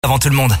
Avant tout le monde.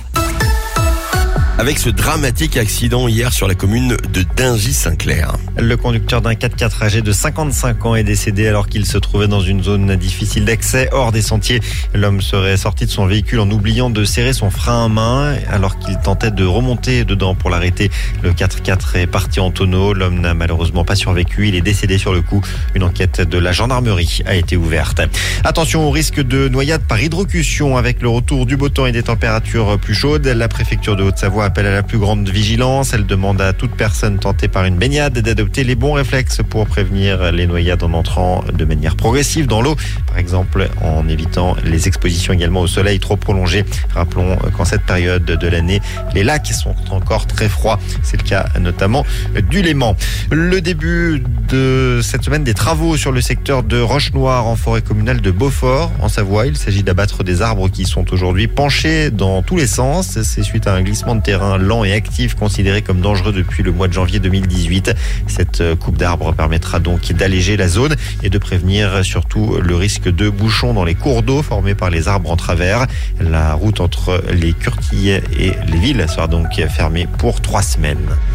Avec ce dramatique accident hier sur la commune de Dingy-Saint-Clair. Le conducteur d'un 4x4 âgé de 55 ans est décédé alors qu'il se trouvait dans une zone difficile d'accès hors des sentiers. L'homme serait sorti de son véhicule en oubliant de serrer son frein à main alors qu'il tentait de remonter dedans pour l'arrêter. Le 4x4 est parti en tonneau. L'homme n'a malheureusement pas survécu. Il est décédé sur le coup. Une enquête de la gendarmerie a été ouverte. Attention au risque de noyade par hydrocution avec le retour du beau temps et des températures plus chaudes. La préfecture de Haute-Savoie appelle à la plus grande vigilance. Elle demande à toute personne tentée par une baignade d'adopter les bons réflexes pour prévenir les noyades en entrant de manière progressive dans l'eau. Par exemple, en évitant les expositions également au soleil trop prolongées. Rappelons qu'en cette période de l'année, les lacs sont encore très froids. C'est le cas notamment du Léman. Le début de cette semaine des travaux sur le secteur de Roche-Noire en forêt communale de Beaufort en Savoie. Il s'agit d'abattre des arbres qui sont aujourd'hui penchés dans tous les sens. C'est suite à un glissement de terrain lent et actif considéré comme dangereux depuis le mois de janvier 2018. Cette coupe d'arbres permettra donc d'alléger la zone et de prévenir surtout le risque de bouchons dans les cours d'eau formés par les arbres en travers. La route entre les Curtillets et les villes sera donc fermée pour 3 semaines.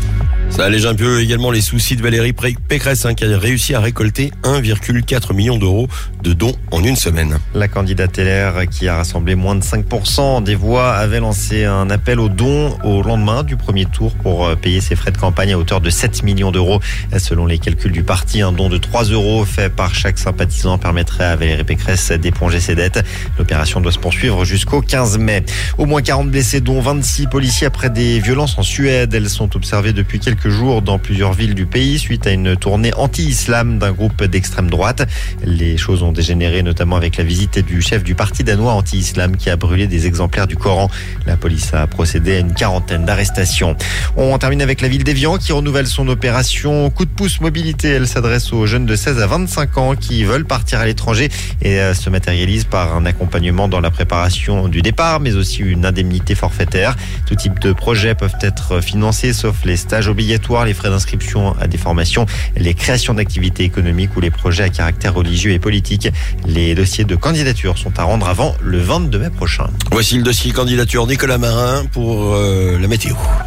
Ça allège un peu également les soucis de Valérie Pécresse qui a réussi à récolter 1,4 million d'euros de dons en une semaine. La candidate LR qui a rassemblé moins de 5% des voix avait lancé un appel aux dons au lendemain du premier tour pour payer ses frais de campagne à hauteur de 7 millions d'euros. Selon les calculs du parti, un don de 3 euros fait par chaque sympathisant permettrait à Valérie Pécresse d'éponger ses dettes. L'opération doit se poursuivre jusqu'au 15 mai. Au moins 40 blessés, dont 26 policiers après des violences en Suède. Elles sont observées depuis quelques jours dans plusieurs villes du pays suite à une tournée anti-islam d'un groupe d'extrême droite. Les choses ont dégénéré notamment avec la visite du chef du parti danois anti-islam qui a brûlé des exemplaires du Coran. La police a procédé à une quarantaine d'arrestations. On termine avec la ville d'Évian qui renouvelle son opération Coup de pouce mobilité. Elle s'adresse aux jeunes de 16 à 25 ans qui veulent partir à l'étranger et se matérialise par un accompagnement dans la préparation du départ mais aussi une indemnité forfaitaire. Tout type de projets peuvent être financés sauf les stages obligatoires, les frais d'inscription à des formations, les créations d'activités économiques ou les projets à caractère religieux et politique. Les dossiers de candidature sont à rendre avant le 22 mai prochain. Voici le dossier candidature Nicolas Marin pour la météo.